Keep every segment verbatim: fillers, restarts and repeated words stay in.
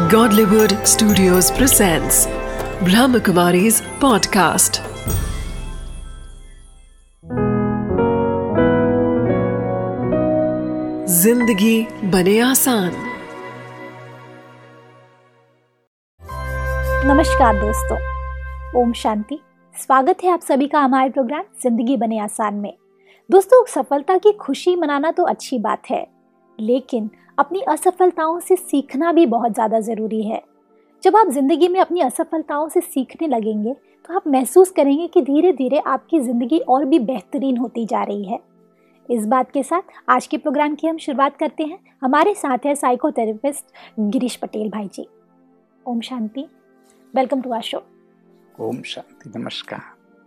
Godlywood Studios presents Brahmakumari's podcast. जिंदगी बने आसान। नमस्कार दोस्तों, ओम शांति। स्वागत है आप सभी का हमारे प्रोग्राम जिंदगी बने आसान में। दोस्तों, सफलता की खुशी मनाना तो अच्छी बात है, लेकिन अपनी असफलताओं से सीखना भी बहुत ज़्यादा ज़रूरी है। जब आप ज़िंदगी में अपनी असफलताओं से सीखने लगेंगे तो आप महसूस करेंगे कि धीरे धीरे आपकी ज़िंदगी और भी बेहतरीन होती जा रही है। इस बात के साथ आज के प्रोग्राम की हम शुरुआत करते हैं। हमारे साथ है साइकोथेरेपिस्ट गिरीश पटेल भाई ji. Om Shanti, welcome to our show. Om Shanti, नमस्कार।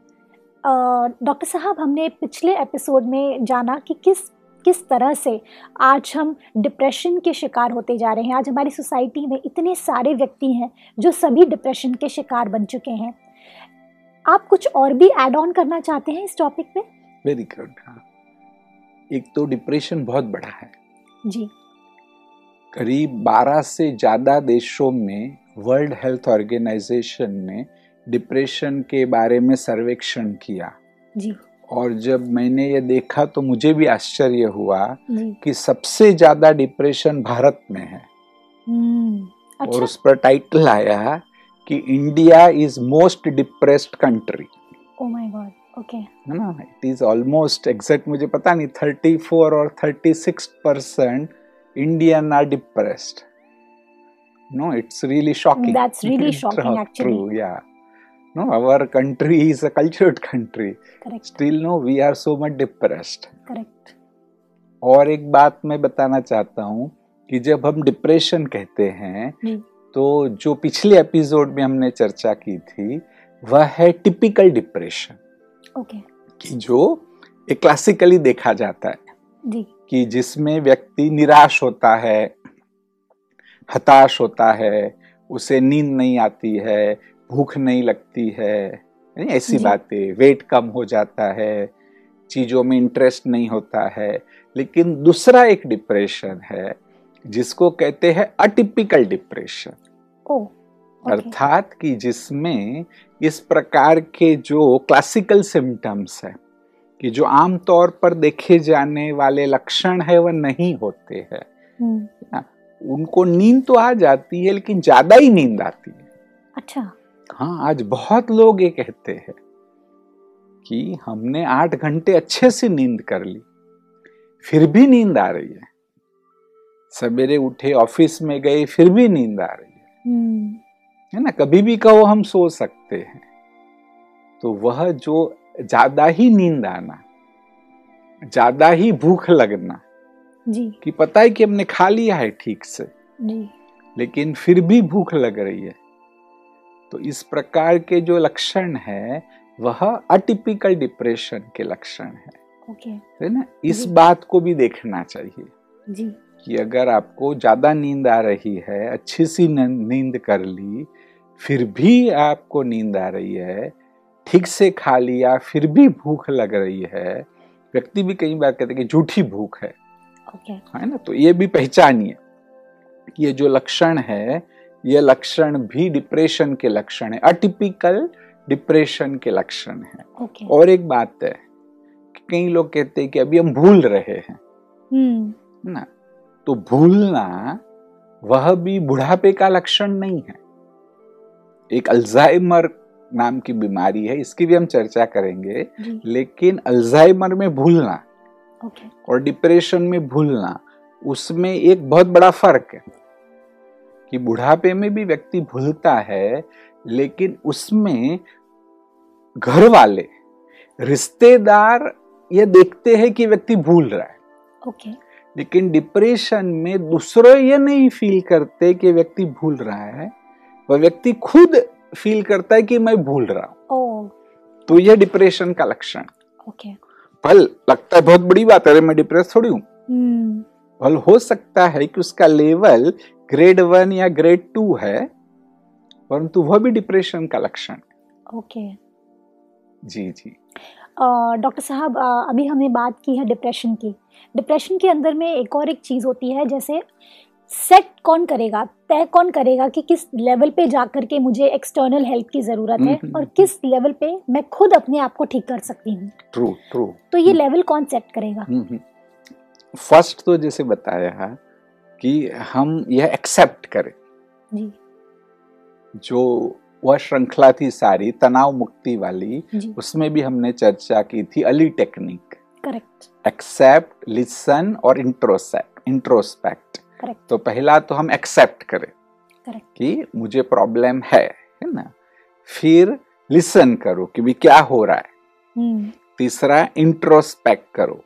डॉक्टर साहब, हमने पिछले एपिसोड में जाना कि किस किस तरह से आज हम डिप्रेशन के शिकार होते जा रहे हैं। आज हमारी सोसाइटी में इतने सारे व्यक्ति हैं जो सभी डिप्रेशन के शिकार बन चुके हैं। आप कुछ और भी ऐड ऑन करना चाहते हैं इस टॉपिक पे? Very good. हाँ, एक तो डिप्रेशन बहुत बड़ा है जी। करीब बारह से ज़्यादा देशों में वर्ल्ड हेल्थ ऑर्गेनाइजेशन ने डिप्रेशन के बारे में सर्वेक्षण किया जी। और जब मैंने ये देखा तो मुझे भी आश्चर्य हुआ जी। कि सबसे ज़्यादा डिप्रेशन भारत में है। हम्म, अच्छा? और उस पर टाइटल आया कि India is most depressed country. Oh my god, okay. है ना, इट इज ऑलमोस्ट एग्जैक्ट मुझे पता नहीं थर्टी फोर और thirty six percent Indian are depressed. No, it's really shocking. That's really shocking actually. True, yeah. No, our country is a cultured country. Correct. Still, no, we are so much depressed. Correct. और एक बात मैं बताना चाहता हूँ कि जब हम डिप्रेशन कहते हैं जी। तो जो पिछले एपिसोड में हमने चर्चा की थी वह है टिपिकल डिप्रेशन। ओके। कि जो एक क्लासिकली देखा जाता है जी। कि जिसमें व्यक्ति निराश होता है, हताश होता है, उसे नींद नहीं आती है, भूख नहीं लगती है, ऐसी बातें, वेट कम हो जाता है, चीजों में इंटरेस्ट नहीं होता है। लेकिन दूसरा एक डिप्रेशन है जिसको कहते हैं अटिपिकल डिप्रेशन। ओह, ओके। अर्थात कि जिसमें इस प्रकार के जो क्लासिकल सिम्टम्स है कि जो आमतौर पर देखे जाने वाले लक्षण है वह नहीं होते हैं। हम्म, उनको नींद तो आ जाती है लेकिन ज्यादा ही नींद आती है। अच्छा। हाँ, आज बहुत लोग ये कहते हैं कि हमने आठ घंटे अच्छे से नींद कर ली, फिर भी नींद आ रही है। सवेरे उठे, ऑफिस में गए, फिर भी नींद आ रही है। हम्म, है ना, कभी भी कहो हम सो सकते हैं। तो वह जो ज्यादा ही नींद आना, ज्यादा ही भूख लगना, जी कि पता है कि हमने खा लिया है ठीक से जी, लेकिन फिर भी भूख लग रही है, तो इस प्रकार के जो लक्षण है वह अटिपिकल डिप्रेशन के लक्षण है। ओके। है ना, इस जी। बात को भी देखना चाहिए जी। कि अगर आपको ज्यादा नींद आ रही है, अच्छी सी नींद कर ली, फिर भी आपको नींद आ रही है, ठीक से खा लिया, फिर भी भूख लग रही है, व्यक्ति भी कई बार कहते हैं कि झूठी भूख है। ओके। है ना, तो ये भी पहचानिए कि ये जो लक्षण है ये लक्षण भी डिप्रेशन के लक्षण है, अटिपिकल डिप्रेशन के लक्षण है। ओके। और एक बात है कि कई लोग कहते हैं कि अभी हम भूल रहे हैं। हम्म, ना, तो भूलना वह भी बुढ़ापे का लक्षण नहीं है। एक अल्जाइमर नाम की बीमारी है, इसकी भी हम चर्चा करेंगे। जी। लेकिन अल्जाइमर में भूलना ओके। और डिप्रेशन में भूलना, उसमें एक बहुत बड़ा फर्क है कि बुढ़ापे में भी व्यक्ति भूलता है लेकिन उसमें घर वाले, रिश्तेदार ये देखते हैं कि व्यक्ति भूल रहा है। ओके। लेकिन डिप्रेशन में दूसरे ये नहीं फील करते कि व्यक्ति भूल रहा है, वह व्यक्ति खुद फील करता है कि मैं भूल रहा हूं। ओह, तो यह डिप्रेशन का लक्षण। ओके। भल लगता है बहुत बड़ी बात है, अरे मैं डिप्रेस थोड़ी हूं। हम्म, भल हो सकता है कि उसका लेवल ग्रेड वन या ग्रेड टू है, परंतु वह भी डिप्रेशन का लक्षण। ओके। जी जी। डॉक्टर साहब, अभी हमने बात की है डिप्रेशन की। डिप्रेशन के अंदर में एक और एक चीज़ होती है, जैसे सेट कौन करेगा, तय कौन करेगा कि किस लेवल पे जाकर के मुझे एक्सटर्नल हेल्प की जरूरत है और किस लेवल पे मैं खुद अपने आप को ठीक कर सकती हूँ? ट्रू ट्रू तो ये लेवल कौन सेट करेगा? फर्स्ट तो जैसे बताया कि हम यह एक्सेप्ट करें जी, जो वह श्रृंखला थी सारी तनाव मुक्ति वाली, उसमें भी हमने चर्चा की थी ALI technique. Correct. Accept, listen और इंट्रोस्पेक्ट इंट्रोस्पेक्ट करेक्ट। तो पहला तो हम एक्सेप्ट करें करेक्ट कि मुझे प्रॉब्लम है है ना। फिर लिसन करो कि भी क्या हो रहा है। तीसरा इंट्रोस्पेक्ट करो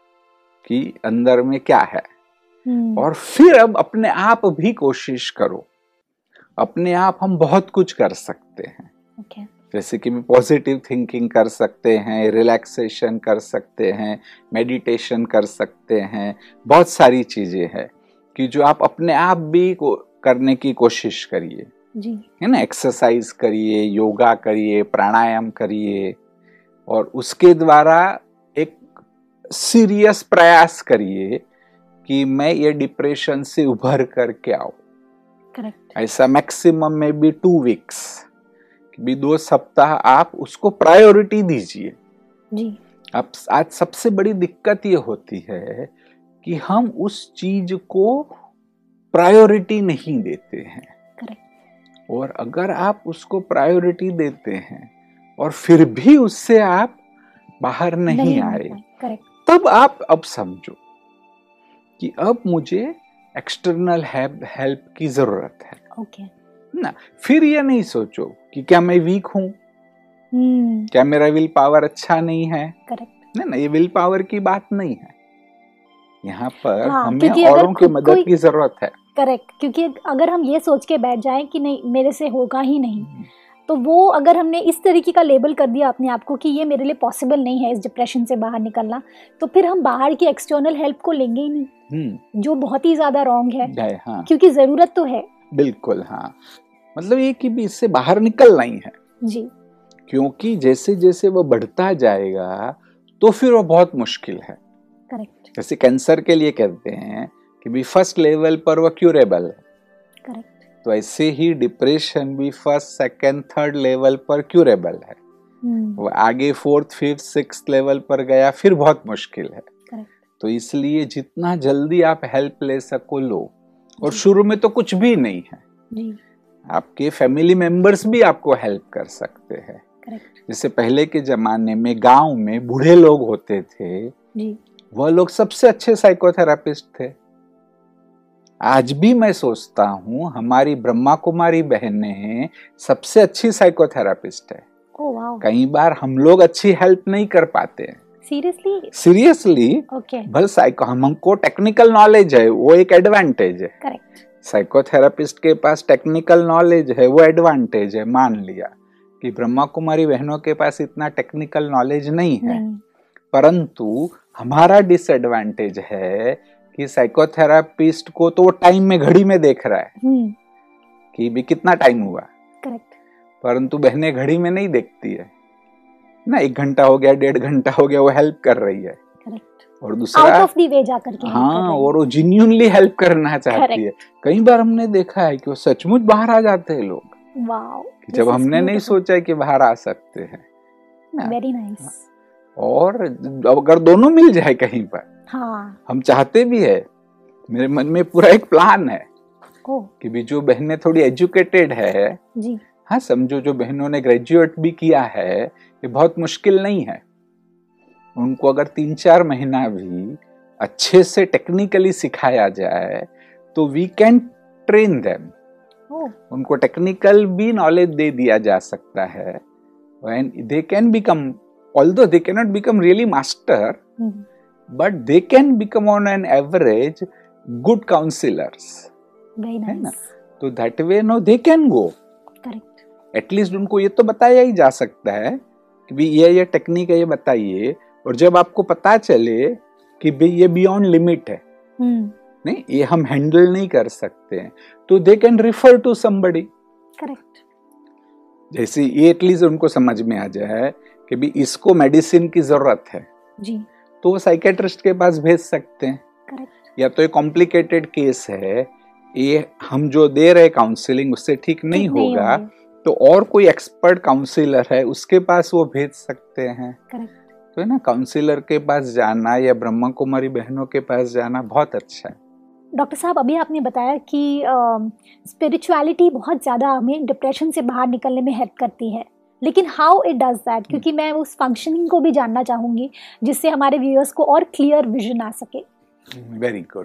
कि अंदर में क्या है। और फिर अब अपने आप भी कोशिश करो। अपने आप हम बहुत कुछ कर सकते हैं। okay. जैसे कि पॉजिटिव थिंकिंग कर सकते हैं, रिलैक्सेशन कर सकते हैं, मेडिटेशन कर सकते हैं, बहुत सारी चीजें हैं कि जो आप अपने आप भी को करने की कोशिश करिए जी, है ना। एक्सरसाइज करिए, योगा करिए, प्राणायाम करिए और उसके द्वारा एक सीरियस प्रयास करिए कि मैं ये डिप्रेशन से उभर करके आऊं। करेक्ट। ऐसा मैक्सिमम में भी टू वीक्स भी दो सप्ताह आप उसको प्रायोरिटी दीजिए जी। अब आज सबसे बड़ी दिक्कत ये होती है कि हम उस चीज को प्रायोरिटी नहीं देते हैं। करेक्ट। और अगर आप उसको प्रायोरिटी देते हैं और फिर भी उससे आप बाहर नहीं, नहीं आए, करेक्ट, तब आप अब समझो कि अब मुझे एक्सटर्नल हेल्प की जरूरत है। ओके ना। फिर ये नहीं सोचो कि क्या मैं वीक हूं, hmm. क्या मेरा विल पावर अच्छा नहीं है। करेक्ट। ना ना ये विल पावर की बात नहीं है यहाँ पर। हाँ, हमें औरों की मदद की जरूरत है। करेक्ट, क्योंकि अगर हम ये सोच के बैठ जाएं कि नहीं मेरे से होगा ही नहीं, तो वो अगर हमने इस तरीके का लेबल कर दिया अपने आप को कि ये मेरे लिए पॉसिबल नहीं है इस डिप्रेशन से बाहर निकलना, तो फिर हम बाहर की एक्सटर्नल हेल्प को लेंगे ही नहीं, जो बहुत ही ज्यादा रॉन्ग है। हाँ। क्योंकि जरूरत तो है। बिल्कुल हाँ, मतलब ये कि भी इससे बाहर निकलना ही है जी। क्योंकि जैसे जैसे वो बढ़ता जाएगा तो फिर वो बहुत मुश्किल है। करेक्ट। जैसे कैंसर के लिए कहते हैं कि भी फर्स्ट लेवल पर वो क्यूरेबल है। करेक्ट। तो ऐसे ही डिप्रेशन भी फर्स्ट सेकंड थर्ड लेवल पर क्यूरेबल है। hmm. वो आगे फोर्थ फिफ्थ सिक्स्थ लेवल पर गया फिर बहुत मुश्किल है। करेक्ट। तो इसलिए जितना जल्दी आप हेल्प ले सको लो। और शुरू में तो कुछ भी नहीं है जी। आपके फैमिली मेंबर्स भी आपको हेल्प कर सकते हैं। करेक्ट। जैसे पहले के जमाने में गांव में बूढ़े लोग होते थे जी। वह लोग सबसे अच्छे साइकोथेरापिस्ट थे। आज भी मैं सोचता हूँ हमारी ब्रह्मा कुमारी बहनें सबसे अच्छी साइकोथेरापिस्ट है। Oh wow. कई बार हम लोग अच्छी हेल्प नहीं कर पाते हैं। Seriously seriously okay. बल साइको हमको टेक्निकल नॉलेज है वो एक एडवांटेज है। करेक्ट। साइकोथेरापिस्ट के पास टेक्निकल नॉलेज है वो एडवांटेज है। मान लिया कि ब्रह्मा कुमारी बहनों के पास इतना टेक्निकल नॉलेज नहीं है, नहीं। परंतु हमारा डिसएडवांटेज है कि साइकोथेरापिस्ट को तो वो टाइम में घड़ी में देख रहा है कि भी कितना टाइम हुआ। करेक्ट। परंतु बहनें घड़ी में नहीं देखती है ना, एक घंटा हो गया डेढ़ घंटा हो गया वो हेल्प कर रही है। करेक्ट। और दूसरा आउट ऑफ द वे जाकर के हाँ, और वो जेन्युइनली हेल्प करना चाहती है। कई बार हमने देखा है कि वो सचमुच बाहर आ जाते हैं लोग। वाओ। जब हमने नहीं सोचा कि बाहर आ सकते हैं। Very nice. और अगर दोनों मिल जाए कहीं पर, हाँ। हम चाहते भी है, मेरे मन में पूरा एक प्लान है ओ। कि भी जो बहनें थोड़ी एजुकेटेड है जी। हाँ समझो जो बहनों ने ग्रेजुएट भी किया है, ये बहुत मुश्किल नहीं है। उनको अगर तीन चार महीना भी अच्छे से टेक्निकली सिखाया जाए तो वी कैन ट्रेन देम। उनको टेक्निकल भी नॉलेज दे दिया जा सकता है and they can become, although they can not become really master, but they can become on an average good counsellors. है ना। तो that way no they can go. Correct. At least उनको ये तो बताया ही जा सकता है कि भी ये ये टेक्निक है ये बताइए। और जब आपको पता चले कि भी ये बियॉन्ड लिमिट है, hmm. नहीं ये हम हैंडल नहीं कर सकते हैं, तो they can refer to somebody. Correct. जैसे ये एटलीस्ट उनको समझ में आ जाए कि भी इसको मेडिसिन की जरूरत है जी, तो वो साइकेट्रिस्ट के पास भेज सकते हैं। करेक्ट। या तो एक कॉम्प्लिकेटेड केस है ये हम जो दे रहे काउंसलिंग उससे ठीक नहीं ठीक नहीं होगा, होंगे। तो और कोई एक्सपर्ट काउंसलर है उसके पास वो भेज सकते हैं। करेक्ट। तो है ना, काउंसलर के पास जाना या ब्रह्मा कुमारी बहनों के पास जाना बहुत अच्छा है। डॉक्टर साहब, अभी आपने बताया कि स्पिरिचुअलिटी बहुत ज़्यादा हमें डिप्रेशन से बाहर निकलने में हेल्प करती है, लेकिन हाउ इट डज दैट, क्योंकि मैं उस फंक्शनिंग को भी जानना चाहूँगी जिससे हमारे व्यूअर्स को और क्लियर विजन आ सके। Very good.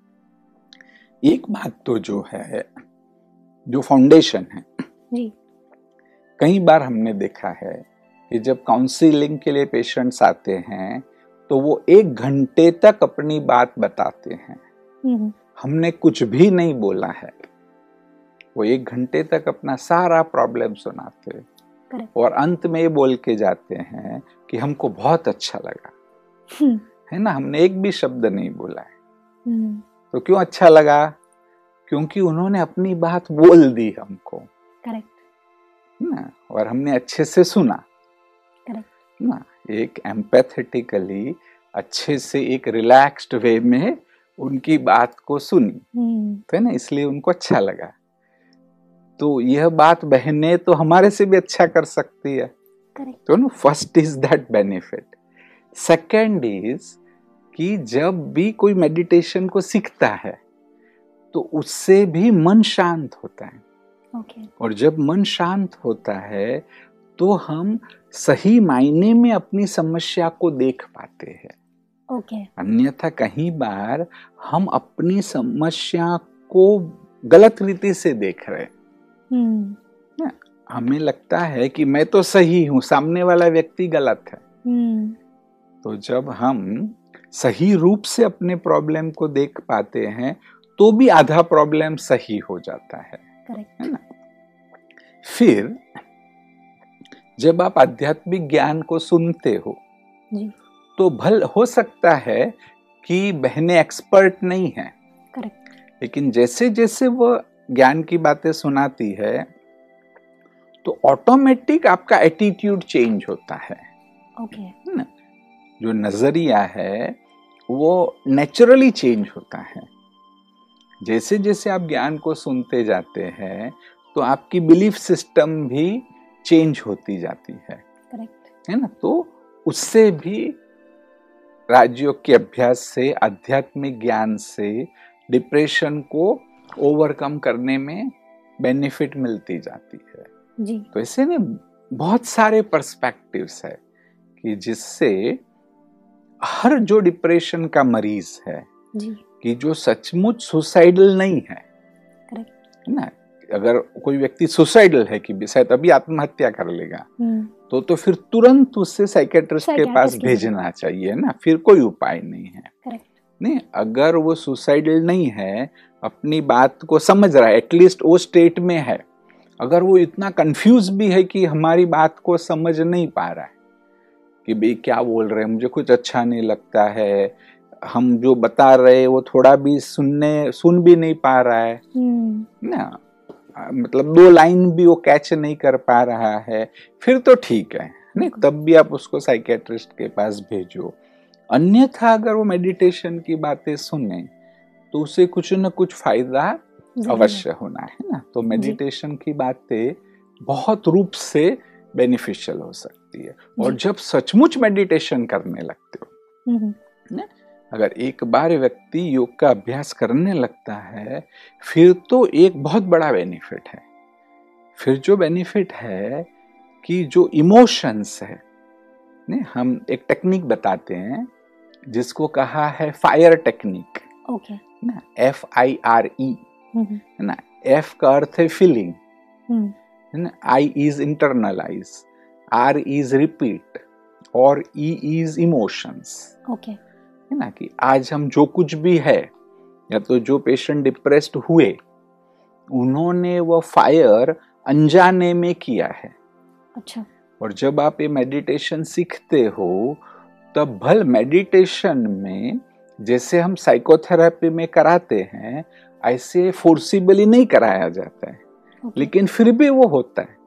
एक बात तो जो है, जो फाउंडेशन है जी। कई बार हमने देखा है कि जब काउंसलिंग के लिए पेशेंट्स आते हैं तो वो एक घंटे तक अपनी बात बताते हैं। हम्म। हमने कुछ भी नहीं बोला है, वो एक घंटे तक अपना सारा प्रॉब्लम सुनाते हैं करेक्ट। और अंत में ये बोल के जाते हैं कि हमको बहुत अच्छा लगा। हम्म। है ना, हमने एक भी शब्द नहीं बोला है। हम्म। तो क्यों अच्छा लगा? क्योंकि उन्होंने अपनी बात बोल दी हमको। करेक्ट। ना, और हमने अच्छे से सुना। करेक्ट। ना, एक एम्पैथेटिकली अच्छे से एक रिलैक्स्ड वे में उनकी बात को सुनी। हम्म। तो है ना, इसलिए उनको अच्छा लगा। तो यह बात बहनें तो हमारे से भी अच्छा कर सकती है। करेक्ट। तो ना, first is that benefit. Second is कि जब भी कोई मेडिटेशन को सीखता है तो उससे भी मन शांत होता है। ओके। और जब मन शांत होता है तो हम सही मायने में अपनी समस्या को देख पाते हैं। ओके। अन्यथा कहीं बार हम अपनी समस्या को गलत रीति से देख रहे हैं। हम्म। हमें लगता है कि मैं तो सही हूं, सामने वाला व्यक्ति गलत है। हम्म। तो जब हम सही रूप से अपने प्रॉब्लम को देख पाते हैं तो भी आधा प्रॉब्लम सही हो जाता है। करेक्ट। है ना। फिर जब आप आध्यात्मिक ज्ञान को सुनते हो जी। तो भल हो सकता है कि बहनें एक्सपर्ट नहीं हैं, करेक्ट। लेकिन जैसे जैसे वो ज्ञान की बातें सुनाती है तो ऑटोमेटिक आपका एटीट्यूड चेंज होता है। ओके। है ना? जो नजरिया है वो नेचुरली चेंज होता है। जैसे जैसे आप ज्ञान को सुनते जाते हैं तो आपकी बिलीफ सिस्टम भी चेंज होती जाती है। करेक्ट। है ना। तो उससे भी राजयोग के अभ्यास से, आध्यात्मिक ज्ञान से डिप्रेशन को ओवरकम करने में बेनिफिट मिलती जाती है। जी। तो ऐसे में बहुत सारे पर्सपेक्टिव्स है कि जिससे हर जो डिप्रेशन का मरीज है जी। कि जो सचमुच सुसाइडल नहीं है, करेक्ट। है ना, अगर कोई व्यक्ति सुसाइडल है कि शायद अभी आत्महत्या कर लेगा तो तो फिर तुरंत उससे साइकेट्रिस्ट के पास भेजना चाहिए ना, फिर कोई उपाय नहीं है। करेक्ट। नहीं, अगर वो सुसाइडल नहीं है, अपनी बात को समझ रहा है, एटलीस्ट वो स्टेट में है, अगर वो इतना कंफ्यूज भी है कि हमारी बात को समझ नहीं पा रहा है कि भाई क्या बोल रहे हैं, मुझे कुछ अच्छा नहीं लगता है, हम जो बता रहे वो थोड़ा भी सुनने सुन भी नहीं पा रहा है ना, मतलब दो लाइन भी वो कैच नहीं कर पा रहा है, फिर तो ठीक है नहीं, तब भी आप उसको साइकेट्रिस्ट के पास भेजो। अन्यथा अगर वो मेडिटेशन की बातें सुने तो उसे कुछ न कुछ फायदा अवश्य होना है ना। तो मेडिटेशन की बातें बहुत रूप से बेनिफिशियल हो सकती है। और जब सचमुच मेडिटेशन करने लगते हो ना, अगर एक बार व्यक्ति योग का अभ्यास करने लगता है फिर तो एक बहुत बड़ा बेनिफिट है। फिर जो बेनिफिट है कि जो इमोशंस है ने, हम एक टेक्निक बताते हैं जिसको कहा है फायर टेक्निक। ओके। ना, एफ आई आर ई है ना। एफ का अर्थ है फीलिंग, है ना, I is internalise, R is repeat और ई इज इमोशंस। ओके। है ना, कि आज हम जो कुछ भी है, या तो जो पेशेंट डिप्रेस्ड हुए उन्होंने वो फायर अनजाने में किया है। अच्छा। और जब आप ये मेडिटेशन सीखते हो तब भल मेडिटेशन में जैसे हम साइकोथेरेपी में कराते हैं ऐसे फोर्सिबली नहीं कराया जाता है, okay. लेकिन फिर भी वो होता है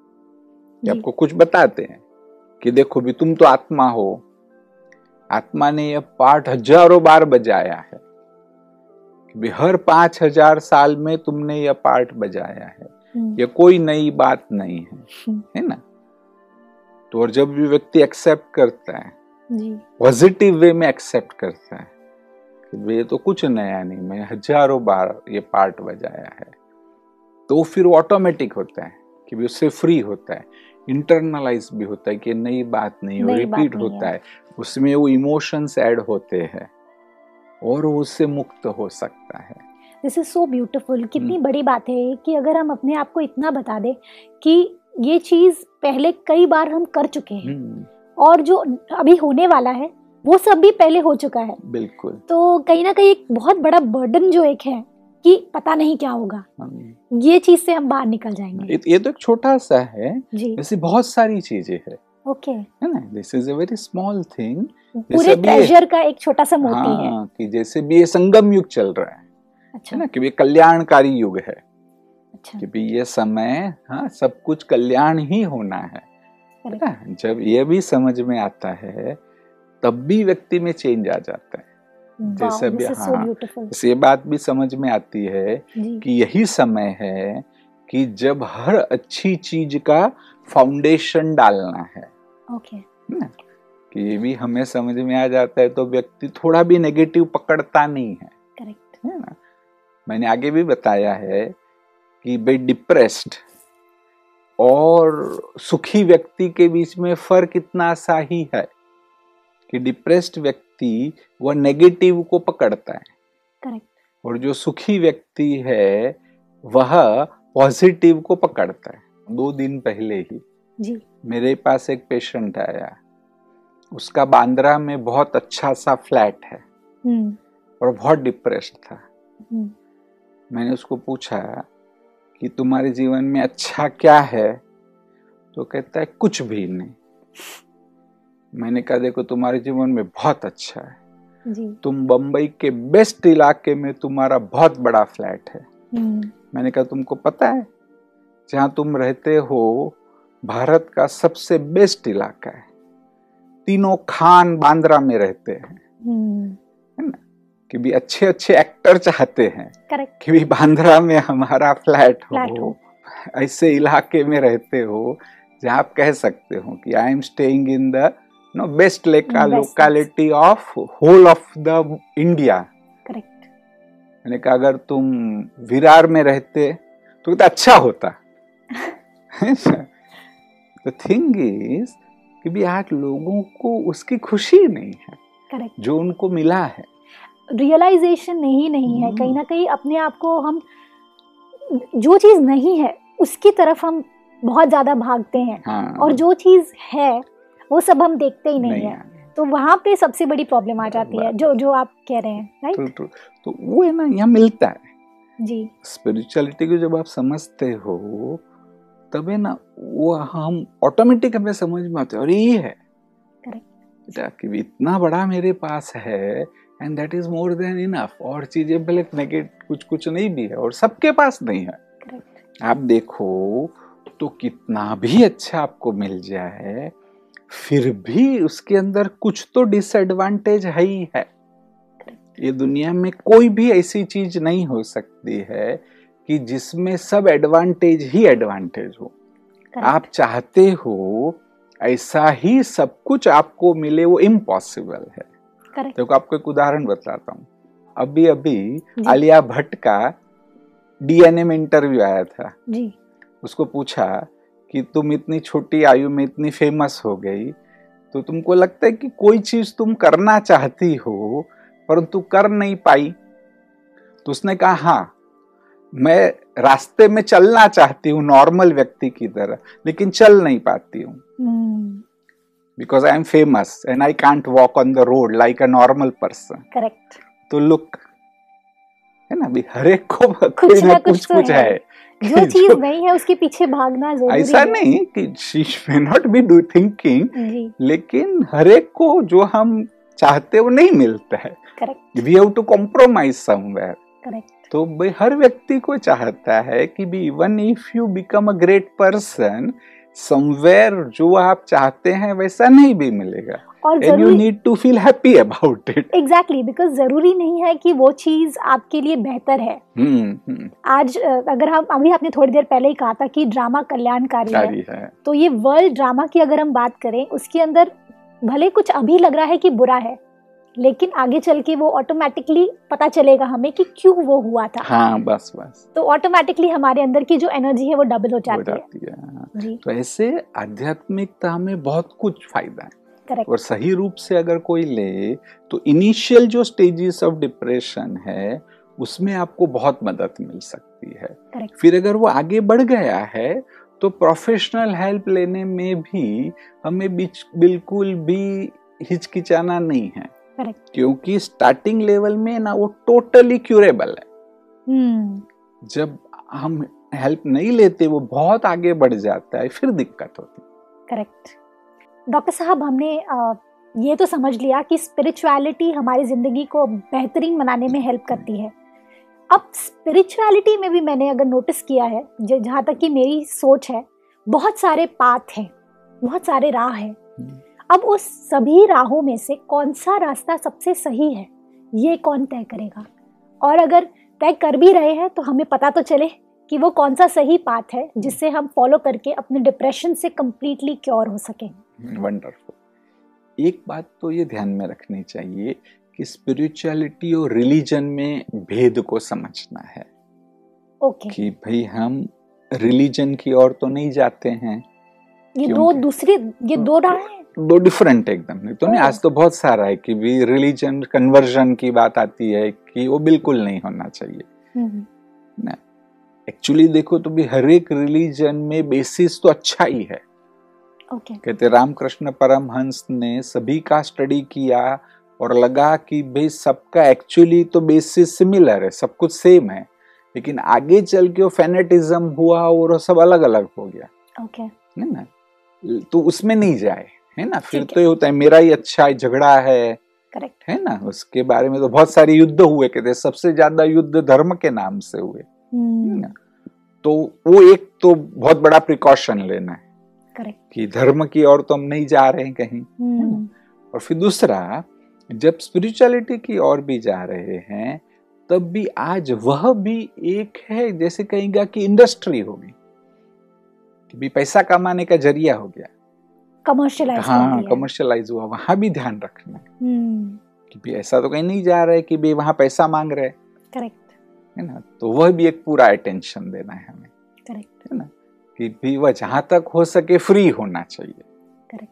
कि आपको कुछ बताते हैं कि देखो भी तुम तो आत्मा हो, आत्मा ने यह पाठ हजारों बार बजाया है कि भी हर पांच हजार साल में तुमने यह पार्ट बजाया है, ये कोई नई बात नहीं है, है ना। तो और जब भी व्यक्ति एक्सेप्ट करता है, पॉजिटिव वे में एक्सेप्ट करता है कि ये तो कुछ नया नहीं, मैं हजारों बार ये पार्ट बजाया है, तो फिर ऑटोमेटिक होता है कि भी उससे फ्री होता है, इंटरनलाइज भी होता है कि नई बात नहीं हो, रिपीट होता है, उसमें वो इमोशंस ऐड होते हैं और वो उससे मुक्त हो सकता है। This is so beautiful. कितनी बड़ी बात है कि अगर हम अपने आप को इतना बता दें कि ये चीज पहले कई बार हम कर चुके हैं और जो अभी होने वाला है वो सब भी पहले हो चुका है। बिल्कुल। तो कहीं ना कहीं एक बहुत बड़ा बर्डन जो एक है कि पता नहीं क्या होगा, ये चीज से हम बाहर निकल जाएंगे। ये तो एक छोटा सा है, जी। ऐसी बहुत सारी चीजें हैं। ओके, है ना, this is a very small thing. पूरे ट्रेजर का एक छोटा सा मोती हाँ, है कि जैसे भी ये संगम युग चल रहा है, अच्छा, है ना, कि ये कल्याणकारी युग है, अच्छा, कि भी ये समय, हाँ, सब कुछ कल्याण ही होना है, है ना। जब ये भी समझ में आता है तब भी व्यक्ति में चेंज आ जाता है। जैसे भी, हाँ, ये बात भी समझ में आती है कि यही समय है कि जब हर अच्छी चीज का फाउंडेशन डालना है। ओके, ना, कि ये भी हमें समझ में आ जाता है तो व्यक्ति थोड़ा भी नेगेटिव पकड़ता नहीं है। करेक्ट है ना। मैंने आगे भी बताया है कि भाई डिप्रेस्ड और सुखी व्यक्ति के बीच में फर्क इतना सा ही है कि डिप्रेस्ड व्यक्ति वह नेगेटिव को पकड़ता है, करेक्ट, और जो सुखी व्यक्ति है वह पॉजिटिव को पकड़ता है। दो दिन पहले ही जी मेरे पास एक पेशेंट आया, उसका बांद्रा में बहुत अच्छा सा फ्लैट है और बहुत डिप्रेस्ड था। मैंने उसको पूछा कि तुम्हारे जीवन में अच्छा क्या है, तो कहता है कुछ भी नहीं। मैंने कहा देखो तुम्हारे जीवन में बहुत अच्छा है जी। तुम बंबई के बेस्ट इलाके में तुम्हारा बहुत बड़ा फ्लैट है। मैंने कहा तुमको पता है जहां तुम रहते हो भारत का सबसे बेस्ट इलाका है, तीनों खान बांद्रा में रहते हैं, है ना, कि भी अच्छे अच्छे एक्टर चाहते हैं करेक्ट कि भी बांद्रा में हमारा फ्लैट हो, फ्लैट हो। ऐसे इलाके में रहते हो जहां आप कह सकते हो कि I am staying in the no best locality of whole of the India. Correct. मैंने कहा अगर तुम विरार में रहते तो कितना अच्छा होता। द थिंग इज कि भी आज लोगों को उसकी खुशी नहीं है, करेक्ट, जो उनको मिला है, रियलाइजेशन नहीं नहीं है। कहीं ना कहीं अपने आप को हम जो चीज नहीं है उसकी तरफ हम बहुत ज्यादा भागते हैं। हाँ। और जो चीज है वो सब हम देखते ही नहीं, नहीं है, तो वहां पे सबसे बड़ी प्रॉब्लम आ जाती है, जो जो आप कह रहे हैं, राइट। तो, तो, तो वो है ना, यहाँ मिलता है जी। स्पिरिचुअलिटी को जब आप समझते हो तब है ना वो हम ऑटोमेटिक हमें समझ में आते हैं और ये है करेक्ट कि इतना बड़ा मेरे पास है and that is more than enough. और चीजें भले नेगेटिव कुछ कुछ नहीं भी है और सबके पास नहीं है। करेक्ट। आप देखो तो कितना भी अच्छा आपको मिल जाए फिर भी उसके अंदर कुछ तो डिसएडवांटेज है ही है। ये दुनिया में कोई भी ऐसी चीज नहीं हो सकती है कि जिसमें सब एडवांटेज ही एडवांटेज हो। आप चाहते हो ऐसा ही सब कुछ आपको मिले, वो इम्पॉसिबल है। देखो आपको एक उदाहरण बताता हूँ। अभी अभी आलिया भट्ट का डीएनए में इंटरव्यू आया था जी। उसको पूछा कि तुम इतनी छोटी आयु में इतनी फेमस हो गई तो तुमको लगता है कि कोई चीज तुम करना चाहती हो परंतु कर नहीं पाई? तो उसने कहा हाँ, मैं रास्ते में चलना चाहती हूँ नॉर्मल व्यक्ति की तरह, लेकिन चल नहीं पाती हूँ because I am famous and I can't walk on the road like a normal person. Correct. तो लुक है ना, भी हर एक को कुछ ना कुछ कुछ है, है। जो चीज नहीं है उसके पीछे भागना जरूरी है। ऐसा नहीं कि she may not be do thinking, लेकिन हर एक को जो हम चाहते वो नहीं मिलता है। Correct. We have to compromise somewhere. Correct. तो भाई हर व्यक्ति को चाहता है कि भी even if you become a great person somewhere जो आप चाहते हैं वैसा नहीं भी मिलेगा, और and you need to feel happy about it. Exactly, because जरूरी नहीं है कि वो चीज आपके लिए बेहतर है। हम्म आज अगर हम, अभी आपने थोड़ी देर पहले ही कहा था कि ड्रामा कल्याणकारी है, है, तो ये वर्ल्ड ड्रामा की अगर हम बात करें, उसके अंदर भले कुछ अभी लग रहा है कि बुरा है, लेकिन आगे चल के वो ऑटोमेटिकली पता चलेगा हमें कि क्यों वो हुआ था। हाँ बस बस, तो ऑटोमेटिकली हमारे अंदर की जो एनर्जी है वो डबल हो जाती, हो जाती है, है। जी। तो ऐसे आध्यात्मिकता में बहुत कुछ फायदा है। करेक्ट। और सही रूप से अगर कोई ले तो इनिशियल जो स्टेजेस ऑफ डिप्रेशन है उसमें आपको बहुत मदद मिल सकती है। करेक्ट। फिर अगर वो आगे बढ़ गया है तो प्रोफेशनल हेल्प लेने में भी हमें बीच बिल्कुल भी हिचकिचाना नहीं है। करेक्ट। क्योंकि स्टार्टिंग लेवल में ना वो टोटली क्यूरेबल है। हम्म जब हम हेल्प नहीं लेते वो बहुत आगे बढ़ जाता है, फिर दिक्कत होती है। करेक्ट। डॉक्टर साहब, हमने आ, ये तो समझ लिया कि स्पिरिचुअलिटी हमारी जिंदगी को बेहतरीन बनाने में हेल्प करती है। अब स्पिरिचुअलिटी में भी मैंने अगर नोटिस किया है, जहाँ तक कि मेरी सोच है, बहुत सारे पाथ हैं, बहुत सारे राह हैं। अब उस सभी राहों में से कौन सा रास्ता सबसे सही है, ये कौन तय करेगा? और अगर तय कर भी रहे हैं तो हमें पता तो चले कि वो कौन सा सही पाथ है जिससे हम फॉलो करके अपने डिप्रेशन से कंप्लीटली क्योर हो सकें। वंडरफुल। एक बात तो ये ध्यान में रखनी चाहिए कि स्पिरिचुअलिटी और रिलीजन में भेद को समझना है। ओके। कि भाई हम रिलीजन की ओर तो नहीं जाते हैं, ये दो दूसरे, ये दो राह हैं, दो डिफरेंट एकदम। नहीं तो नहीं, आज तो बहुत सारा है कि भी रिलीजन कन्वर्जन की बात आती है कि वो बिल्कुल नहीं होना चाहिए ना। एक्चुअली देखो तो भी हर एक रिलीजन में बेसिस तो अच्छा ही है। ओके। कहते रामकृष्ण परमहंस ने सभी का स्टडी किया और लगा कि भाई सबका एक्चुअली तो बेसिस सिमिलर है, सब कुछ सेम है, लेकिन आगे चल के वो फेनेटिज्म हुआ और वो सब अलग अलग हो गया। ओके। है ना, तो उसमें नहीं जाए, है ना। फिर तो ये होता है मेरा ही अच्छा है, झगड़ा है। करेक्ट। है ना, उसके बारे में तो बहुत सारे युद्ध हुए, कहते सबसे ज्यादा युद्ध धर्म के नाम से हुए। hmm. तो वो एक तो बहुत बड़ा प्रिकॉशन लेना है। करेक्ट। कि धर्म की ओर तो हम नहीं जा रहे हैं कहीं। hmm. और फिर दूसरा, जब स्पिरिचुअलिटी की ओर भी जा रहे हैं तब भी आज वह भी एक है, जैसे कहेगा कि इंडस्ट्री होगी, कि भी पैसा कमाने का जरिया हो गया, कमर्शियलाइज। हाँ कमर्शियलाइज हुआ। वहां भी ध्यान रखना है hmm. कि भी ऐसा तो कहीं नहीं जा रहा है कि भी वहां पैसा मांग रहे। करेक्ट। है ना, तो वह भी एक पूरा अटेंशन देना है हमें। करेक्ट। है ना, कि भी वह जहां तक हो सके फ्री होना चाहिए। करेक्ट।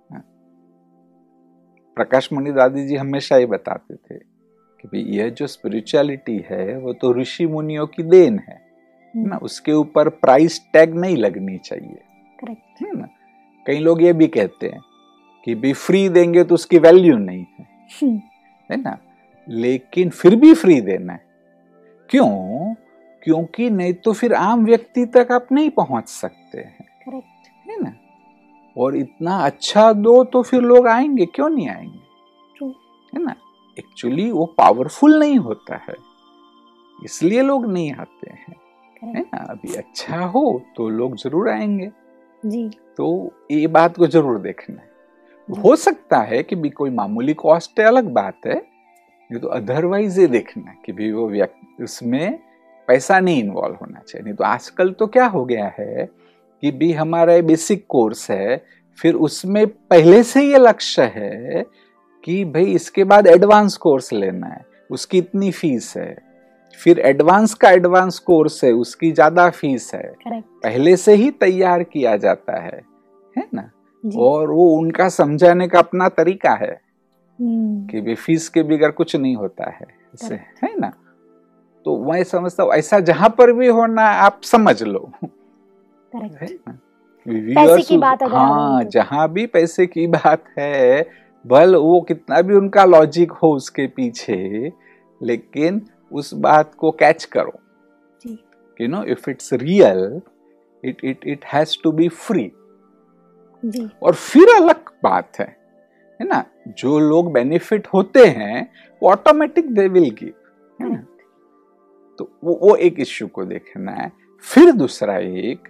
प्रकाश मणि दादी जी हमेशा ही बताते थे कि भाई यह जो स्पिरिचुअलिटी है वो तो ऋषि मुनियों की देन है ना, उसके ऊपर प्राइस टैग नहीं लगनी चाहिए। करेक्ट। है ना, कई लोग ये भी कहते हैं कि भी फ्री देंगे तो उसकी वैल्यू नहीं है, है ना, लेकिन फिर भी फ्री देना है। क्यों? क्योंकि नहीं तो फिर आम व्यक्ति तक आप नहीं पहुंच सकते हैं। करेक्ट। है ना, और इतना अच्छा दो तो फिर लोग आएंगे, क्यों नहीं आएंगे? True. है ना, एक्चुअली वो पावरफुल नहीं होता है, इसलिए लोग नहीं आते हैं। है ना, अभी अच्छा हो तो लोग जरूर आएंगे जी। तो ये बात को जरूर देखना है। हो सकता है कि भी कोई मामूली कॉस्ट है, अलग बात है, नहीं तो अदरवाइज ये देखना कि भी वो व्यक्ति, उसमें पैसा नहीं इन्वॉल्व होना चाहिए। नहीं तो आजकल तो क्या हो गया है कि भी हमारा बेसिक कोर्स है, फिर उसमें पहले से ये लक्ष्य है कि भाई इसके बाद एडवांस कोर्स लेना है, उसकी इतनी फीस है, फिर एडवांस का एडवांस कोर्स है, उसकी ज्यादा फीस है। Correct. पहले से ही तैयार किया जाता है, है ना, और वो उनका समझाने का अपना तरीका है hmm. कि भी फीस के बगैर कुछ नहीं होता है, इसे, है ना। तो मैं समझता हूँ ऐसा जहां पर भी होना आप समझ लो, है ना। पैसे की बात अगर हाँ, जहां भी पैसे की बात है, भल वो कितना भी उनका लॉजिक हो उसके पीछे, लेकिन उस बात को कैच करो। You know, if it's real, it it it has to be free. और फिर अलग बात है, है ना, जो लोग बेनिफिट होते हैं वो ऑटोमेटिक दे विल गिव, है ना। तो वो वो एक इश्यू को देखना है। फिर दूसरा एक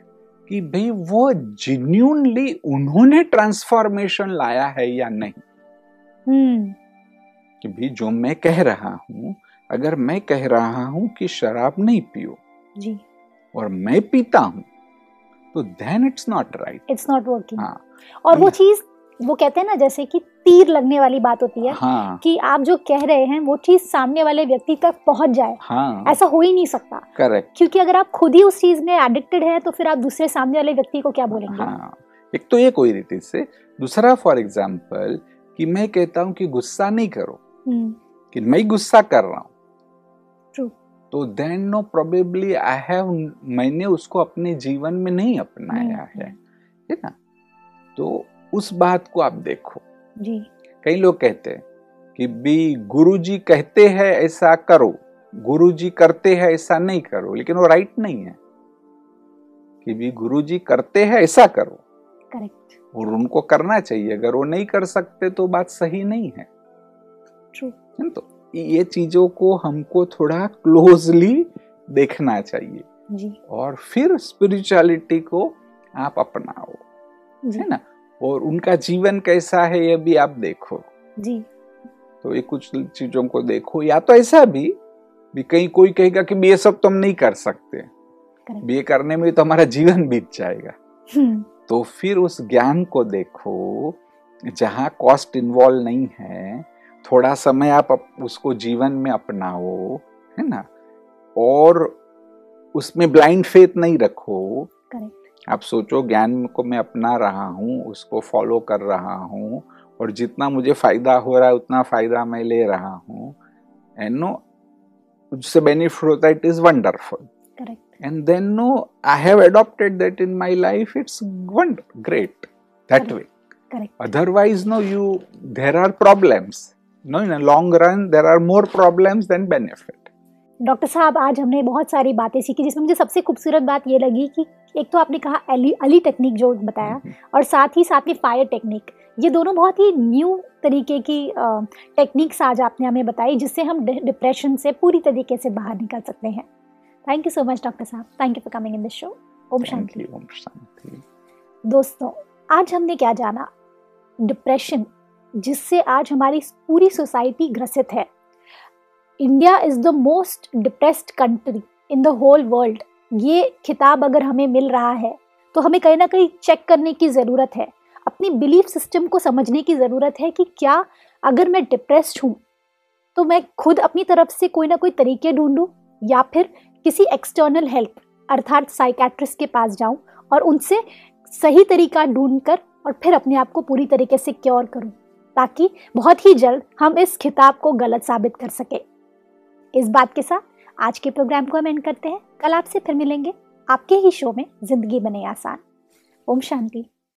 कि भाई वो जेन्युइनली उन्होंने ट्रांसफॉर्मेशन लाया है या नहीं। हम्म कि भी जो मैं कह रहा हूं, अगर मैं कह रहा हूं कि शराब नहीं पियो जी, और मैं पीता हूं, तो then it's not right, it's not working. हाँ। और वो चीज, वो कहते हैं ना, जैसे कि तीर लगने वाली बात होती है, हाँ, कि आप जो कह रहे हैं वो चीज सामने वाले व्यक्ति तक पहुंच जाए, हाँ, ऐसा हो ही नहीं सकता। करेक्ट, क्योंकि अगर आप खुद ही उस चीज में एडिक्टेड हैं तो फिर आप दूसरे सामने वाले व्यक्ति को क्या बोलेंगे? हाँ। एक तो ये कोई रीति से, दूसरा फॉर एग्जाम्पल कि मैं कहता हूं कि गुस्सा नहीं करो, हम्म कि मैं गुस्सा कर रहा हूं, ट्रू, तो then no probably I have, मैंने उसको अपने जीवन में नहीं अपनाया है, है ना। तो उस बात को आप देखो जी। कई लोग कहते हैं कि भी गुरुजी कहते हैं ऐसा करो, गुरुजी करते हैं ऐसा नहीं करो, लेकिन वो राइट नहीं है। कि भी गुरुजी करते हैं ऐसा करो, करेक्ट, और उनको करना चाहिए, अगर वो नहीं कर सकते तो बात सही नहीं है। ट्रू। तो ये चीजों को हमको थोड़ा क्लोजली देखना चाहिए जी और फिर स्पिरिचुअलिटी को आप अपनाओ, जी है ना। और उनका जीवन कैसा है ये भी आप देखो जी। तो ये कुछ चीजों को देखो। या तो ऐसा भी भी कहीं कोई कहेगा कि ये सब तुम नहीं कर सकते, ये करने में तो हमारा जीवन बीत जाएगा, तो फिर उस ज्ञान को देखो जहाँ कॉस्ट इन्वॉल्व नहीं है, थोड़ा समय आप उसको जीवन में अपनाओ, है ना। और उसमें ब्लाइंड फेथ नहीं रखो। करेक्ट। आप सोचो ज्ञान को मैं अपना रहा हूँ, उसको फॉलो कर रहा हूँ, और जितना मुझे फायदा हो रहा है उतना फायदा मैं ले रहा हूँ, एंड नो उससे बेनिफिट होता है, it is wonderful. Correct. And then no I have adopted that in my life, it's wonder great that way. Correct. Otherwise, no, you there are problems. No, in a long run, there are more problems than benefit. Doctor साहब, आज हमने बहुत सारी बातें सीखी, जिसमें मुझे सबसे खूबसूरत बात ये लगी कि एक तो आपने कहा अली अली टेक्निक जो बताया, और साथ ही साथ में फायर टेक्निक, ये दोनों बहुत ही न्यू तरीके की टेक्निक्स आज आपने हमें बताई, जिससे हम डिप्रेशन से पूरी तरीके से बाहर निकल सकते हैं। Thank you so much doctor साहब, thank you for coming in this show. Om Shanti. Om Shanti. दोस्तों, आज हमने क्या जाना? डिप्रेशन, जिससे आज हमारी पूरी सोसाइटी ग्रसित है। India is the most depressed country in the whole world. ये खिताब अगर हमें मिल रहा है तो हमें कहीं ना कहीं चेक करने की ज़रूरत है, अपनी बिलीफ सिस्टम को समझने की ज़रूरत है कि क्या अगर मैं डिप्रेस्ड हूँ तो मैं खुद अपनी तरफ से कोई ना कोई तरीके ढूंढूं, या फिर किसी एक्सटर्नल हेल्प अर्थात साइकेट्रिस्ट के पास जाऊं और उनसे सही तरीका ढूंढकर और फिर अपने आप को पूरी तरीके से क्योर करूं, ताकि बहुत ही जल्द हम इस खिताब को गलत साबित कर सके। इस बात के साथ आज के प्रोग्राम को हम एंड करते हैं। कल आपसे फिर मिलेंगे आपके ही शो में जिंदगी बने आसान। ओम शांति।